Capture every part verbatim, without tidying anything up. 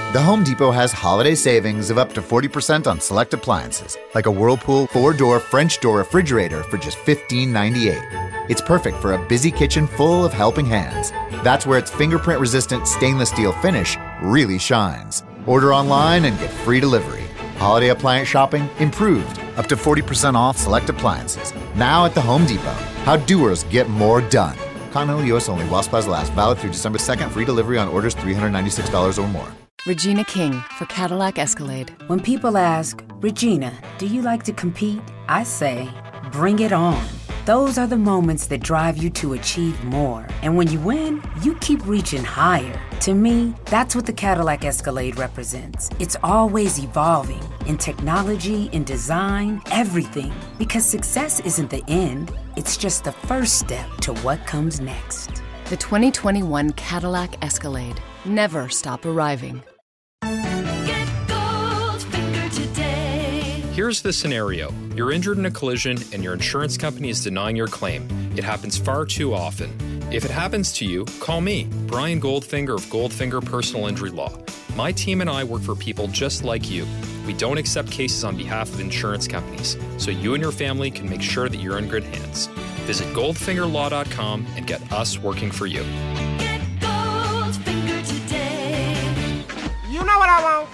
The Home Depot has holiday savings of up to forty percent on select appliances, like a Whirlpool four-door French door refrigerator for just fifteen ninety-eight. It's perfect for a busy kitchen full of helping hands. That's where its fingerprint-resistant stainless steel finish really shines. Order online and get free delivery. Holiday appliance shopping improved, up to forty percent off select appliances. Now at the Home Depot. How doers get more done. Continental U S only while supplies last. Valid through December second. Free delivery on orders three hundred ninety-six dollars or more. Regina King for Cadillac Escalade. When people ask, Regina, do you like to compete? I say, bring it on. Those are the moments that drive you to achieve more. And when you win, you keep reaching higher. To me, that's what the Cadillac Escalade represents. It's always evolving in technology, in design, everything. Because success isn't the end, it's just the first step to what comes next. The twenty twenty-one Cadillac Escalade. Never stop arriving. Get Goldfinger today. Here's the scenario. You're injured in a collision and your insurance company is denying your claim. It happens far too often. If it happens to you, call me, Brian Goldfinger of Goldfinger Personal Injury Law. My team and I work for people just like you. We don't accept cases on behalf of insurance companies, so you and your family can make sure that you're in good hands. Visit goldfinger law dot com and get us working for you. Get Goldfinger today. You know what I want?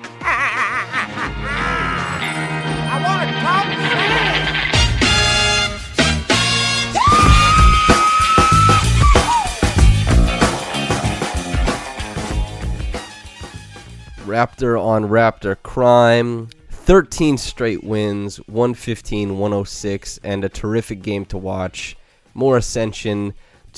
I want to talk sand. Raptor on Raptor crime. thirteen straight wins, one fifteen, one oh six, and a terrific game to watch. More ascension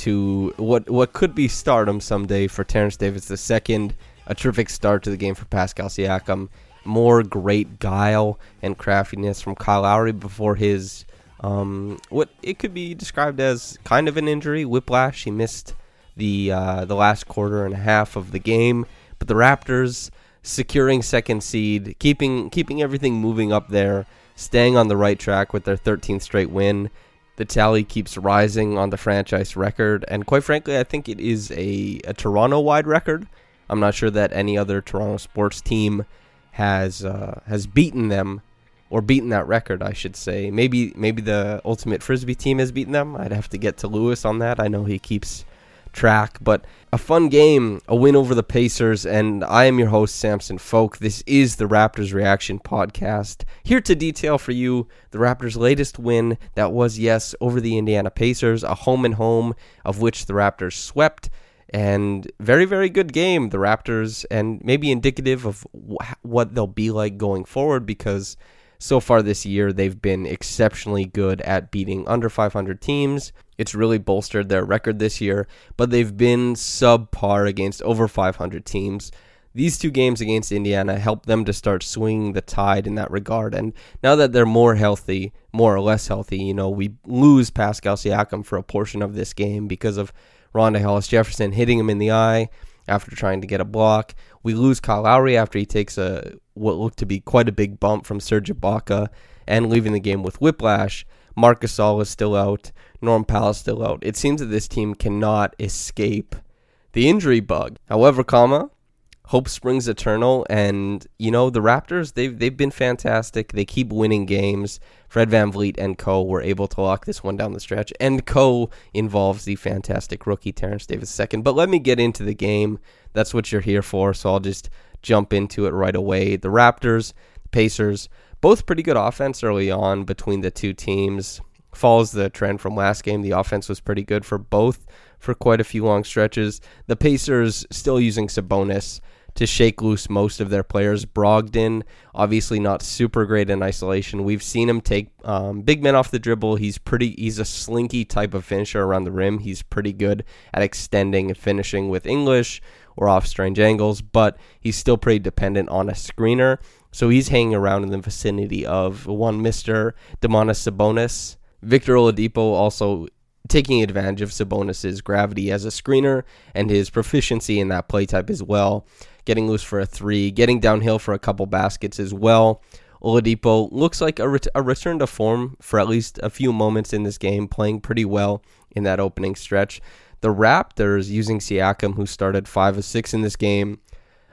to what what could be stardom someday for Terence Davis the second. A terrific start to the game for Pascal Siakam. More great guile and craftiness from Kyle Lowry before his, um, what it could be described as kind of an injury, whiplash. He missed the uh, the last quarter and a half of the game. But the Raptors securing second seed, keeping keeping everything moving up there, staying on the right track with their thirteenth straight win. The tally keeps rising on the franchise record, and quite frankly, I think it is a, a Toronto-wide record. I'm not sure that any other Toronto sports team has uh, has beaten them, or beaten that record, I should say. Maybe maybe the Ultimate Frisbee team has beaten them. I'd have to get to Lewis on that. I know he keeps track, but a fun game, a win over the Pacers, and I am your host, Samson Folk. This is the Raptors Reaction Podcast, here to detail for you the Raptors' latest win that was, yes, over the Indiana Pacers, a home and home of which the Raptors swept, and very, very good game, the Raptors, and maybe indicative of wh- what they'll be like going forward, because so far this year, they've been exceptionally good at beating under five hundred teams. It's really bolstered their record this year, but they've been subpar against over five hundred teams. These two games against Indiana helped them to start swinging the tide in that regard. And now that they're more healthy, more or less healthy, you know, we lose Pascal Siakam for a portion of this game because of Rondae Hollis-Jefferson hitting him in the eye after trying to get a block. We lose Kyle Lowry after he takes a what looked to be quite a big bump from Serge Ibaka and leaving the game with whiplash. Marc Gasol is still out. Norm Powell is still out. It seems that this team cannot escape the injury bug. However, comma, hope springs eternal, and you know the Raptors, they've they've been fantastic. They keep winning games. Fred VanVleet and co were able to lock this one down the stretch, and co involves the fantastic rookie Terence Davis the second. But let me get into the game. That's what you're here for, so I'll just jump into it right away. The Raptors, the Pacers, both pretty good offense early on between the two teams. Follows the trend from last game. The offense was pretty good for both for quite a few long stretches. The Pacers still using Sabonis to shake loose most of their players. Brogdon, obviously not super great in isolation. We've seen him take um, big men off the dribble. He's pretty. He's a slinky type of finisher around the rim. He's pretty good at extending and finishing with English or off strange angles, but he's still pretty dependent on a screener. So he's hanging around in the vicinity of one Mister Domantas Sabonis. Victor Oladipo also taking advantage of Sabonis' gravity as a screener and his proficiency in that play type as well. Getting loose for a three, getting downhill for a couple baskets as well. Oladipo looks like a, ret- a return to form for at least a few moments in this game, playing pretty well in that opening stretch. The Raptors, using Siakam, who started five of six in this game,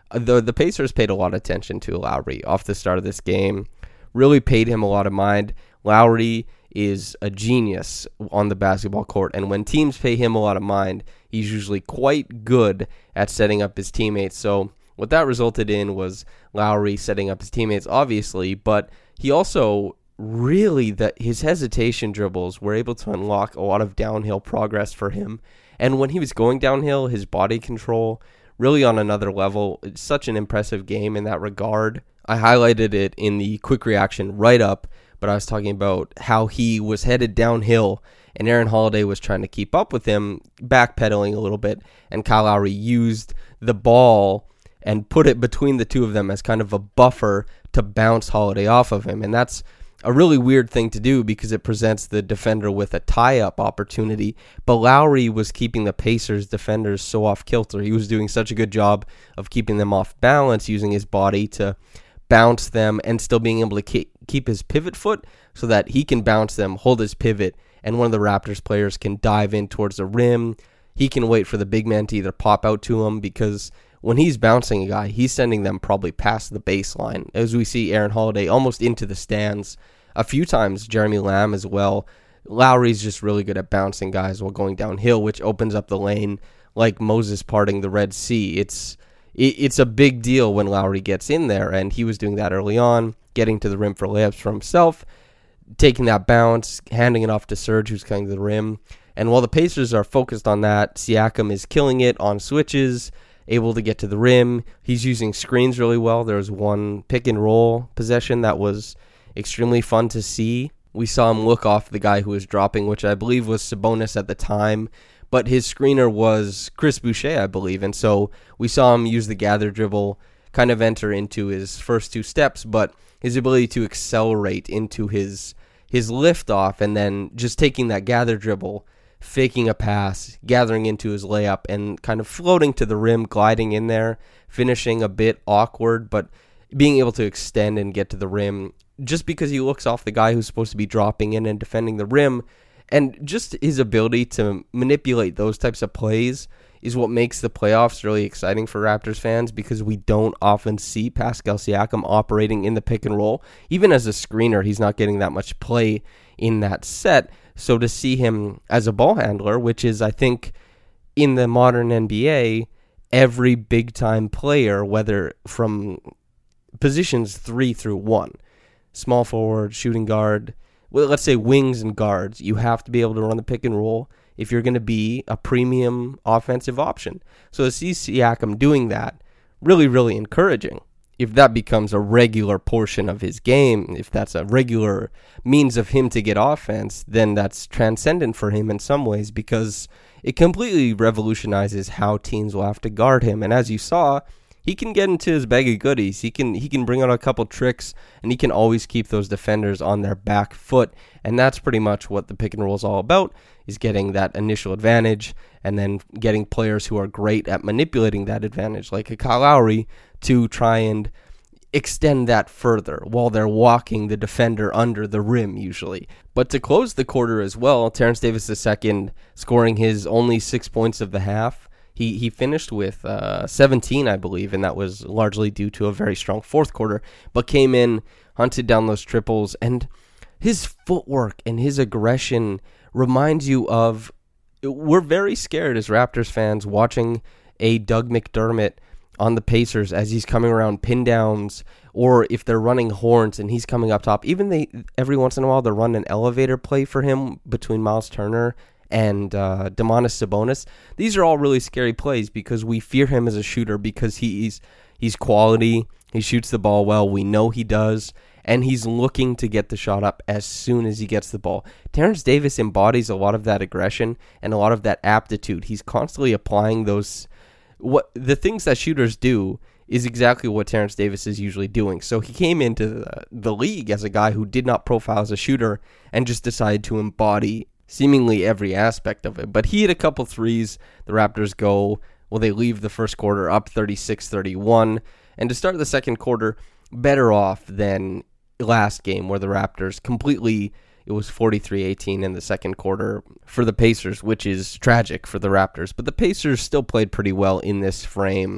Uh, the the Pacers paid a lot of attention to Lowry off the start of this game. Really paid him a lot of mind. Lowry is a genius on the basketball court, and when teams pay him a lot of mind, he's usually quite good at setting up his teammates. So what that resulted in was Lowry setting up his teammates, obviously, but he also really, that his hesitation dribbles were able to unlock a lot of downhill progress for him. And when he was going downhill, his body control really on another level. It's such an impressive game in that regard. I highlighted it in the quick reaction write up, but I was talking about how he was headed downhill and Aaron Holiday was trying to keep up with him, backpedaling a little bit, and Kyle Lowry used the ball and put it between the two of them as kind of a buffer to bounce Holiday off of him. And that's a really weird thing to do because it presents the defender with a tie-up opportunity. But Lowry was keeping the Pacers defenders so off-kilter. He was doing such a good job of keeping them off balance, using his body to bounce them and still being able to keep his pivot foot so that he can bounce them, hold his pivot, and one of the Raptors players can dive in towards the rim. He can wait for the big man to either pop out to him, because when he's bouncing a guy, he's sending them probably past the baseline. As we see Aaron Holiday almost into the stands a few times, Jeremy Lamb as well. Lowry's just really good at bouncing guys while going downhill, which opens up the lane like Moses parting the Red Sea. It's it's a big deal when Lowry gets in there, and he was doing that early on, getting to the rim for layups for himself, taking that bounce, handing it off to Serge, who's coming to the rim. And while the Pacers are focused on that, Siakam is killing it on switches, able to get to the rim. He's using screens really well. There was one pick and roll possession that was extremely fun to see. We saw him look off the guy who was dropping, which I believe was Sabonis at the time, but his screener was Chris Boucher, I believe. And so we saw him use the gather dribble, kind of enter into his first two steps, but his ability to accelerate into his his liftoff and then just taking that gather dribble, faking a pass, gathering into his layup, and kind of floating to the rim, gliding in there, finishing a bit awkward, but being able to extend and get to the rim just because he looks off the guy who's supposed to be dropping in and defending the rim. And just his ability to manipulate those types of plays is what makes the playoffs really exciting for Raptors fans, because we don't often see Pascal Siakam operating in the pick and roll. Even as a screener, he's not getting that much play in that set. So to see him as a ball handler, which is, I think, in the modern N B A, every big-time player, whether from positions three through one, small forward, shooting guard, well, let's say wings and guards, you have to be able to run the pick and roll if you're going to be a premium offensive option. So to see Siakam doing that, really, really encouraging. If that becomes a regular portion of his game, if that's a regular means of him to get offense, then that's transcendent for him in some ways, because it completely revolutionizes how teams will have to guard him. And as you saw, he can get into his bag of goodies. He can he can bring out a couple tricks, and he can always keep those defenders on their back foot. And that's pretty much what the pick and roll is all about, is getting that initial advantage and then getting players who are great at manipulating that advantage, like a Kyle Lowry, to try and extend that further while they're walking the defender under the rim usually. But to close the quarter as well, Terrence Davis the second scoring his only six points of the half. He he finished with uh, seventeen, I believe, and that was largely due to a very strong fourth quarter, but came in, hunted down those triples, and his footwork and his aggression reminds you of, we're very scared as Raptors fans watching a Doug McDermott on the Pacers as he's coming around pin downs, or if they're running horns and he's coming up top. Even they every once in a while they run an elevator play for him between Miles Turner and uh, Domantas Sabonis. These are all really scary plays because we fear him as a shooter, because he's he's quality, he shoots the ball well, we know he does, and he's looking to get the shot up as soon as he gets the ball. Terrence Davis embodies a lot of that aggression and a lot of that aptitude. He's constantly applying those, what the things that shooters do is exactly what Terrence Davis is usually doing. So he came into the, the league as a guy who did not profile as a shooter and just decided to embody seemingly every aspect of it. But he hit a couple threes. The Raptors go, well, they leave the first quarter up thirty-six thirty-one. And to start the second quarter, better off than last game where the Raptors completely, it was forty-three eighteen in the second quarter for the Pacers, which is tragic for the Raptors. But the Pacers still played pretty well in this frame.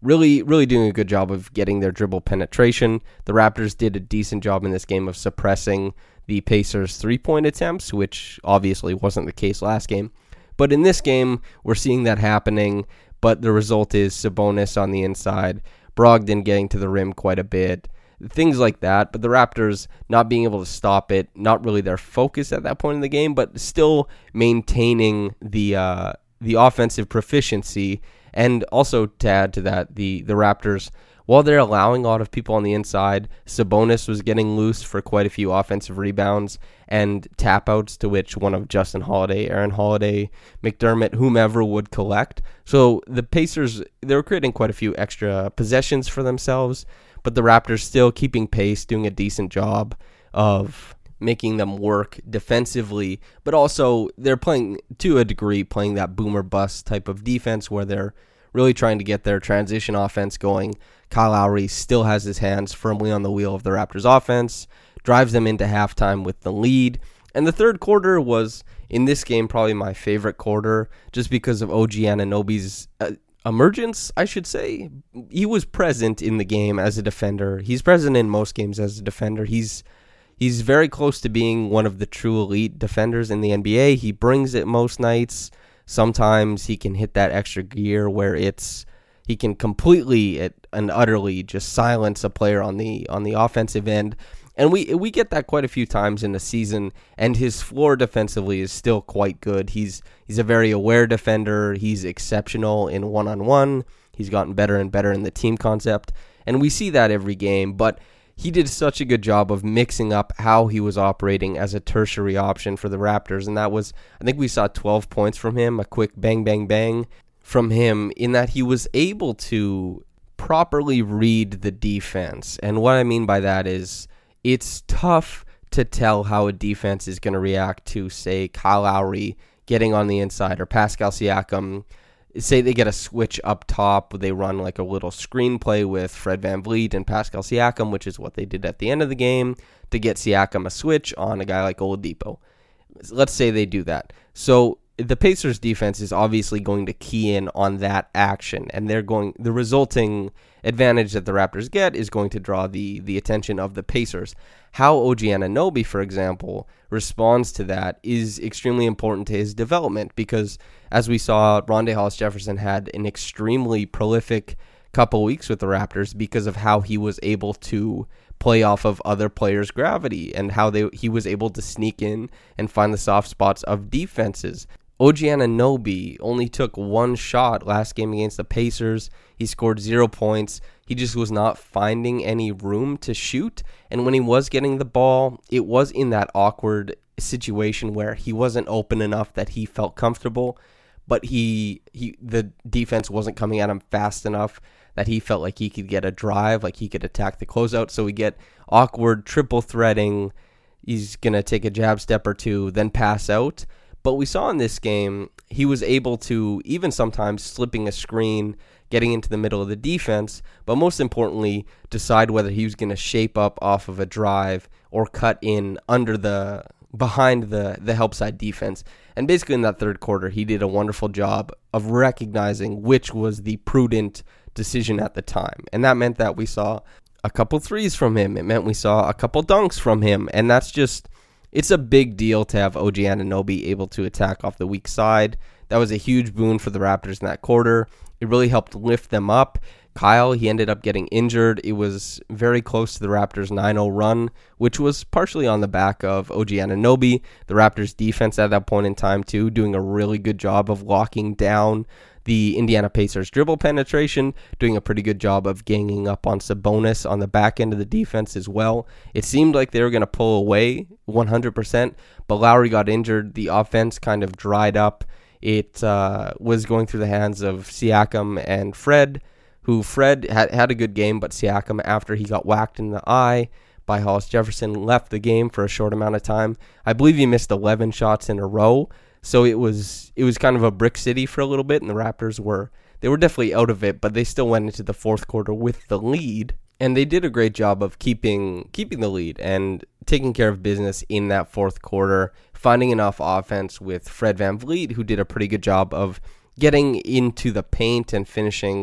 really, really doing a good job of getting their dribble penetration. The Raptors did a decent job in this game of suppressing the Pacers' three-point attempts, which obviously wasn't the case last game. But in this game, we're seeing that happening, but the result is Sabonis on the inside, Brogdon getting to the rim quite a bit, things like that. But the Raptors not being able to stop it, not really their focus at that point in the game, but still maintaining the uh, the offensive proficiency. And also to add to that, the, the Raptors, while they're allowing a lot of people on the inside, Sabonis was getting loose for quite a few offensive rebounds and tap-outs to which one of Justin Holiday, Aaron Holiday, McDermott, whomever would collect. So the Pacers, they were creating quite a few extra possessions for themselves, but the Raptors still keeping pace, doing a decent job of making them work defensively, but also they're playing, to a degree, playing that boomer bust type of defense where they're really trying to get their transition offense going. Kyle Lowry still has his hands firmly on the wheel of the Raptors offense, drives them into halftime with the lead. And the third quarter was, in this game, probably my favorite quarter, just because of O G Anunoby's uh, emergence, I should say. He was present in the game as a defender. He's present in most games as a defender. He's He's very close to being one of the true elite defenders in the N B A. He brings it most nights. Sometimes he can hit that extra gear where it's he can completely and utterly just silence a player on the on the offensive end. And we we get that quite a few times in the season, and his floor defensively is still quite good. He's he's a very aware defender. He's exceptional in one-on-one. He's gotten better and better in the team concept, and we see that every game. But he did such a good job of mixing up how he was operating as a tertiary option for the Raptors, and that was, I think we saw twelve points from him, a quick bang, bang, bang from him, in that he was able to properly read the defense. And what I mean by that is it's tough to tell how a defense is going to react to, say, Kyle Lowry getting on the inside or Pascal Siakam. Say they get a switch up top, they run like a little screenplay with Fred VanVleet and Pascal Siakam, which is what they did at the end of the game to get Siakam a switch on a guy like Oladipo. Let's say they do that. So the Pacers defense is obviously going to key in on that action, and they're going the resulting advantage that the Raptors get is going to draw the the attention of the Pacers. How O G Anunoby, for example, responds to that is extremely important to his development, because as we saw, Rondae Hollis-Jefferson had an extremely prolific couple weeks with the Raptors because of how he was able to play off of other players' gravity and how they he was able to sneak in and find the soft spots of defenses. O G Anunoby only took one shot last game against the Pacers. He scored zero points. He just was not finding any room to shoot. And when he was getting the ball, it was in that awkward situation where he wasn't open enough that he felt comfortable, but he he the defense wasn't coming at him fast enough that he felt like he could get a drive, like he could attack the closeout. So we get awkward triple threading. He's going to take a jab step or two, then pass out. But we saw in this game, he was able to, even sometimes slipping a screen, getting into the middle of the defense, but most importantly, decide whether he was going to shape up off of a drive or cut in under the, behind the, the help side defense. And basically in that third quarter, he did a wonderful job of recognizing which was the prudent decision at the time. And that meant that we saw a couple threes from him. It meant we saw a couple dunks from him. And that's just, it's a big deal to have O G Anunoby able to attack off the weak side. That was a huge boon for the Raptors in that quarter. It really helped lift them up. Kyle, he ended up getting injured. It was very close to the Raptors' nine oh run, which was partially on the back of O G Anunoby. The Raptors' defense at that point in time, too, doing a really good job of locking down the Indiana Pacers' dribble penetration, doing a pretty good job of ganging up on Sabonis on the back end of the defense as well. It seemed like they were going to pull away one hundred percent, but Lowry got injured. The offense kind of dried up. It uh, was going through the hands of Siakam and Fred, who Fred had, had a good game, but Siakam, after he got whacked in the eye by Hollis-Jefferson, left the game for a short amount of time. I believe he missed eleven shots in a row. So it was it was kind of a brick city for a little bit, and the Raptors were they were definitely out of it, but they still went into the fourth quarter with the lead, and they did a great job of keeping keeping the lead and taking care of business in that fourth quarter, finding enough offense with Fred VanVleet, who did a pretty good job of getting into the paint and finishing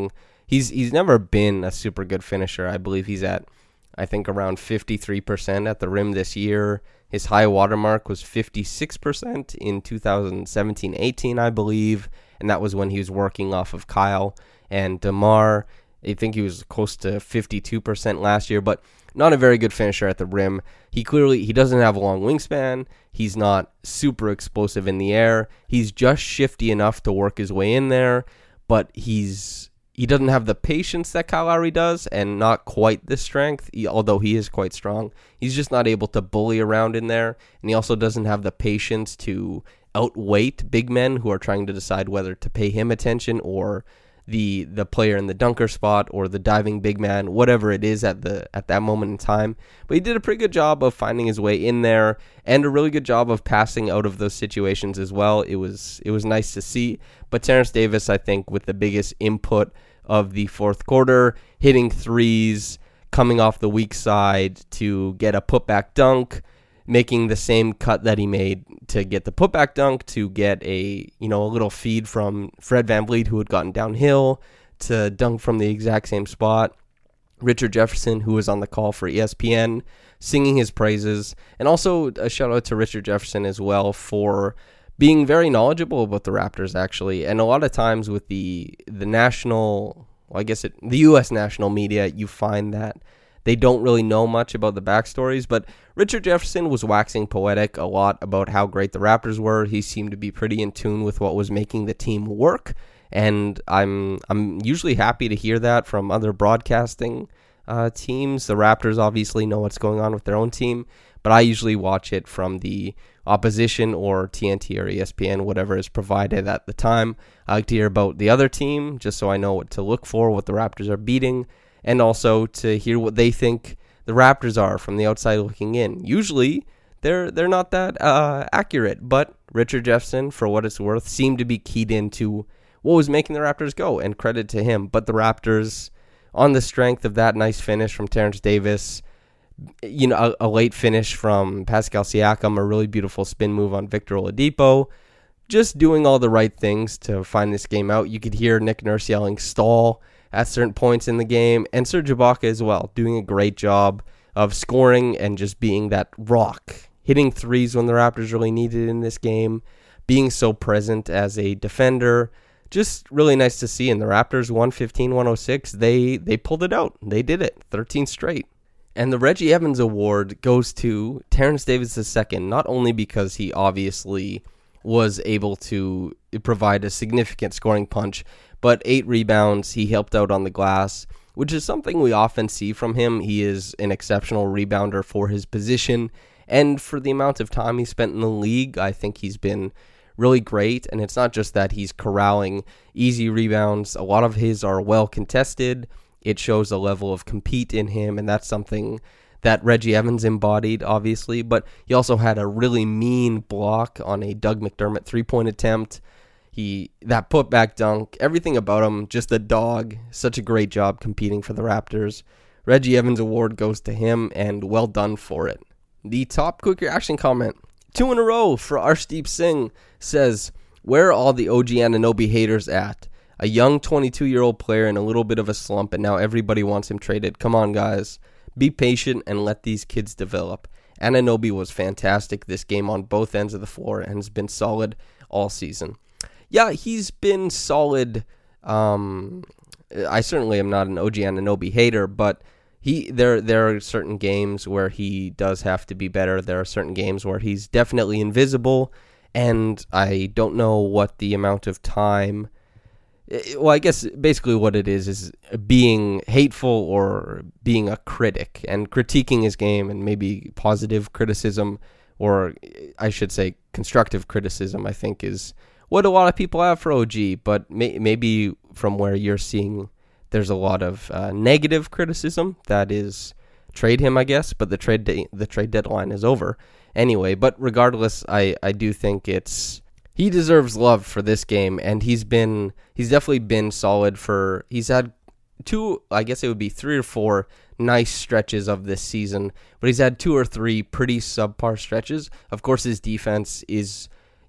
he's he's never been a super good finisher. I believe he's at, I think, around fifty-three percent at the rim this year. His high watermark was fifty-six percent in two thousand seventeen eighteen, I believe, and that was when he was working off of Kyle and DeMar. I think he was close to fifty-two percent last year, but not a very good finisher at the rim. He clearly, he doesn't have a long wingspan. He's not super explosive in the air. He's just shifty enough to work his way in there, but he's he doesn't have the patience that Kyle Lowry does, and not quite the strength, he, although he is quite strong. He's just not able to bully around in there, and he also doesn't have the patience to outweight big men who are trying to decide whether to pay him attention or the the player in the dunker spot or the diving big man, whatever it is at the at that moment in time. But he did a pretty good job of finding his way in there, and a really good job of passing out of those situations as well. It was it was nice to see. But Terrence Davis, I think, with the biggest input of the fourth quarter, hitting threes, coming off the weak side to get a putback dunk, making the same cut that he made to get the putback dunk, to get a, you know, a little feed from Fred VanVleet, who had gotten downhill, to dunk from the exact same spot. Richard Jefferson, who was on the call for E S P N, singing his praises. And also a shout out to Richard Jefferson as well for being very knowledgeable about the Raptors, actually. And a lot of times with the the national, well, I guess it, the U S national media, you find that they don't really know much about the backstories, but Richard Jefferson was waxing poetic a lot about how great the Raptors were. He seemed to be pretty in tune with what was making the team work, and I'm I'm usually happy to hear that from other broadcasting uh, teams. The Raptors obviously know what's going on with their own team, but I usually watch it from the opposition or T N T or E S P N, whatever is provided at the time. I like to hear about the other team just so I know what to look for, what the Raptors are beating, and also to hear what they think the Raptors are from the outside looking in. Usually, they're they're not that uh, accurate, but Richard Jefferson, for what it's worth, seemed to be keyed into what was making the Raptors go, and credit to him. But the Raptors, on the strength of that nice finish from Terrence Davis, you know, a, a late finish from Pascal Siakam, a really beautiful spin move on Victor Oladipo, just doing all the right things to find this game out. You could hear Nick Nurse yelling "stall" at certain points in the game, and Serge Ibaka as well, doing a great job of scoring and just being that rock, hitting threes when the Raptors really needed in this game, being so present as a defender. Just really nice to see. And the Raptors, one fifteen one oh six, they they pulled it out. They did it, thirteen straight. And the Reggie Evans Award goes to Terrence Davis the second, not only because he obviously was able to provide a significant scoring punch, but eight rebounds, he helped out on the glass, which is something we often see from him. He is an exceptional rebounder for his position, and for the amount of time he spent in the league, I think he's been really great. And it's not just that he's corralling easy rebounds. A lot of his are well contested. It shows a level of compete in him, and that's something that Reggie Evans embodied, obviously. But he also had a really mean block on a Doug McDermott three-point attempt. He that putback dunk, everything about him, just a dog. Such a great job competing for the Raptors. Reggie Evans Award goes to him, and well done for it. The top quick reaction comment, two in a row for Arshdeep Singh, says, "Where are all the O G Anunoby haters at? A young twenty-two-year-old player in a little bit of a slump, and now everybody wants him traded. Come on, guys. Be patient and let these kids develop. Anunoby was fantastic this game on both ends of the floor and has been solid all season." Yeah, he's been solid. Um, I certainly am not an O G Anunoby hater, but he there there are certain games where he does have to be better. There are certain games where he's definitely invisible, and I don't know what the amount of time... Well, I guess basically what it is is being hateful or being a critic and critiquing his game, and maybe positive criticism, or I should say constructive criticism, I think is what a lot of people have for O G. But may, maybe from where you're seeing, there's a lot of uh, negative criticism. That is trade him, I guess, but the trade de- the trade deadline is over anyway. But regardless, I, I do think it's he deserves love for this game, and he's been he's definitely been solid for he's had two, I guess it would be three or four nice stretches of this season, but he's had two or three pretty subpar stretches. Of course, his defense is,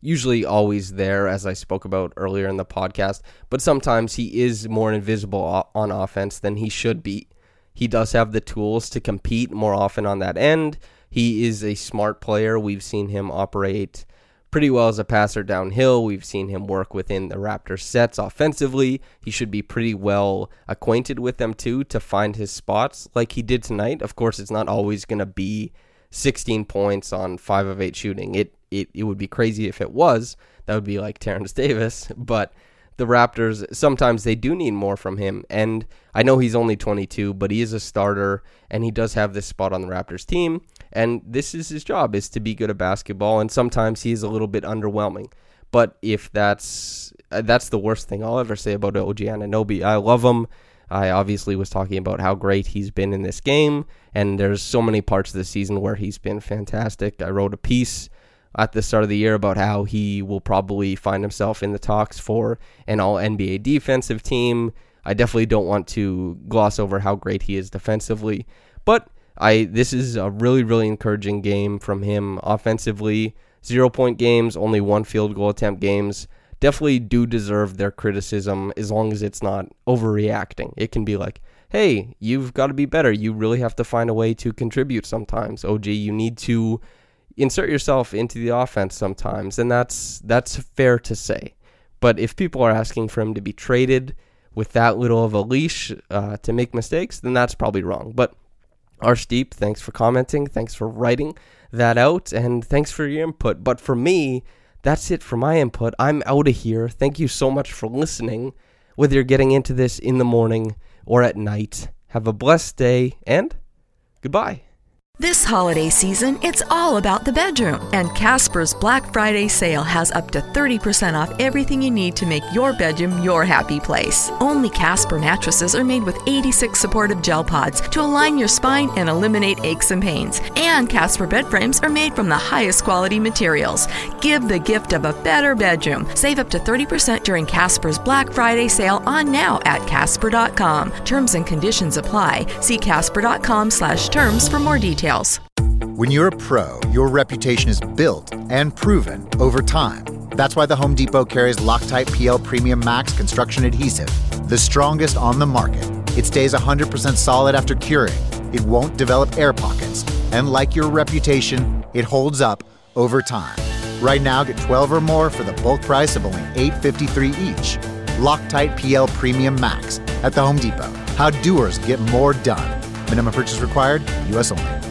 usually always there, as I spoke about earlier in the podcast, but sometimes he is more invisible on offense than he should be. He does have the tools to compete more often on that end. He is a smart player. We've seen him operate pretty well as a passer downhill. We've seen him work within the Raptors sets offensively. He should be pretty well acquainted with them too to find his spots like he did tonight. Of course, it's not always going to be sixteen points on five of eight shooting. It, it it would be crazy if it was. That would be like Terrence Davis. But the Raptors, sometimes they do need more from him. And I know he's only twenty-two, but he is a starter, and he does have this spot on the Raptors team. And this is his job, is to be good at basketball, and sometimes he is a little bit underwhelming. But if that's that's the worst thing I'll ever say about O G Anunoby. I love him. I obviously was talking about how great he's been in this game, and there's so many parts of the season where he's been fantastic. I wrote a piece at the start of the year about how he will probably find himself in the talks for an all-N B A defensive team. I definitely don't want to gloss over how great he is defensively, but I this is a really, really encouraging game from him offensively. Zero-point games, only one field goal attempt games, definitely do deserve their criticism as long as it's not overreacting. It can be like, hey, you've got to be better. You really have to find a way to contribute sometimes. O G, you need to insert yourself into the offense sometimes, and that's that's fair to say. But if people are asking for him to be traded with that little of a leash uh, to make mistakes, then that's probably wrong. But Arshdeep, thanks for commenting. Thanks for writing that out. And thanks for your input. But for me, that's it for my input. I'm out of here. Thank you so much for listening. Whether you're getting into this in the morning or at night, have a blessed day and goodbye. This holiday season, it's all about the bedroom, and Casper's Black Friday sale has up to thirty percent off everything you need to make your bedroom your happy place. Only Casper mattresses are made with eighty-six supportive gel pods to align your spine and eliminate aches and pains. And Casper bed frames are made from the highest quality materials. Give the gift of a better bedroom. Save up to thirty percent during Casper's Black Friday sale on now at Casper dot com. Terms and conditions apply. See Casper dot com slash terms for more details. When you're a pro, your reputation is built and proven over time. That's why the Home Depot carries Loctite P L Premium Max Construction Adhesive, the strongest on the market. It stays one hundred percent solid after curing. It won't develop air pockets. And like your reputation, it holds up over time. Right now, get twelve or more for the bulk price of only eight dollars and fifty-three cents each. Loctite P L Premium Max at the Home Depot. How doers get more done. Minimum purchase required, U S only.